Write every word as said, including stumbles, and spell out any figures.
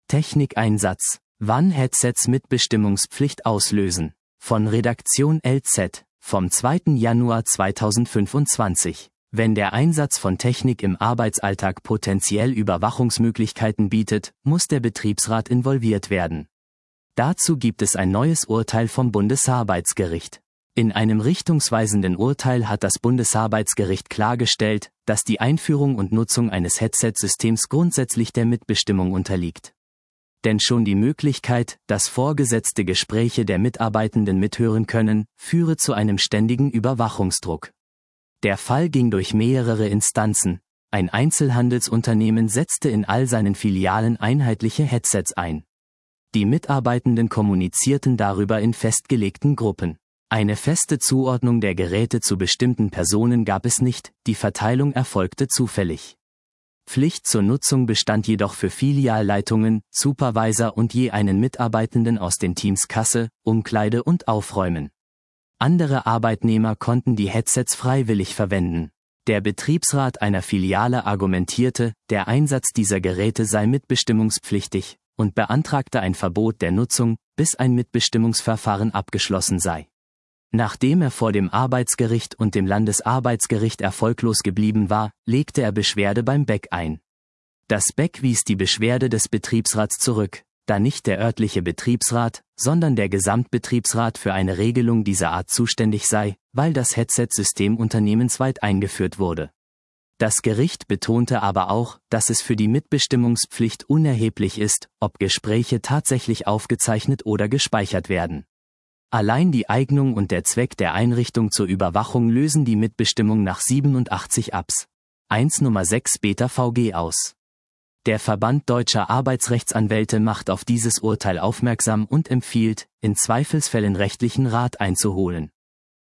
Technikeinsatz. Wann Headsets Mitbestimmungspflicht auslösen. Von Redaktion L Z, vom zweiten Januar zweitausendfünfundzwanzig. Wenn der Einsatz von Technik im Arbeitsalltag potenziell Überwachungsmöglichkeiten bietet, muss der Betriebsrat involviert werden. Dazu gibt es ein neues Urteil vom Bundesarbeitsgericht. In einem richtungsweisenden Urteil hat das Bundesarbeitsgericht klargestellt, dass die Einführung und Nutzung eines Headset-Systems grundsätzlich der Mitbestimmung unterliegt. Denn schon die Möglichkeit, dass Vorgesetzte Gespräche der Mitarbeitenden mithören können, führe zu einem ständigen Überwachungsdruck. Der Fall ging durch mehrere Instanzen. Ein Einzelhandelsunternehmen setzte in all seinen Filialen einheitliche Headsets ein. Die Mitarbeitenden kommunizierten darüber in festgelegten Gruppen. Eine feste Zuordnung der Geräte zu bestimmten Personen gab es nicht, die Verteilung erfolgte zufällig. Pflicht zur Nutzung bestand jedoch für Filialleitungen, Supervisor und je einen Mitarbeitenden aus den Teams Kasse, Umkleide und Aufräumen. Andere Arbeitnehmer konnten die Headsets freiwillig verwenden. Der Betriebsrat einer Filiale argumentierte, der Einsatz dieser Geräte sei mitbestimmungspflichtig, und beantragte ein Verbot der Nutzung, bis ein Mitbestimmungsverfahren abgeschlossen sei. Nachdem er vor dem Arbeitsgericht und dem Landesarbeitsgericht erfolglos geblieben war, legte er Beschwerde beim B E C ein. Das B E C wies die Beschwerde des Betriebsrats zurück, da nicht der örtliche Betriebsrat, sondern der Gesamtbetriebsrat für eine Regelung dieser Art zuständig sei, weil das Headset-System unternehmensweit eingeführt wurde. Das Gericht betonte aber auch, dass es für die Mitbestimmungspflicht unerheblich ist, ob Gespräche tatsächlich aufgezeichnet oder gespeichert werden. Allein die Eignung und der Zweck der Einrichtung zur Überwachung lösen die Mitbestimmung nach siebenundachtzig Abs. eins Nummer sechs Beta V G aus. Der Verband Deutscher Arbeitsrechtsanwälte macht auf dieses Urteil aufmerksam und empfiehlt, in Zweifelsfällen rechtlichen Rat einzuholen.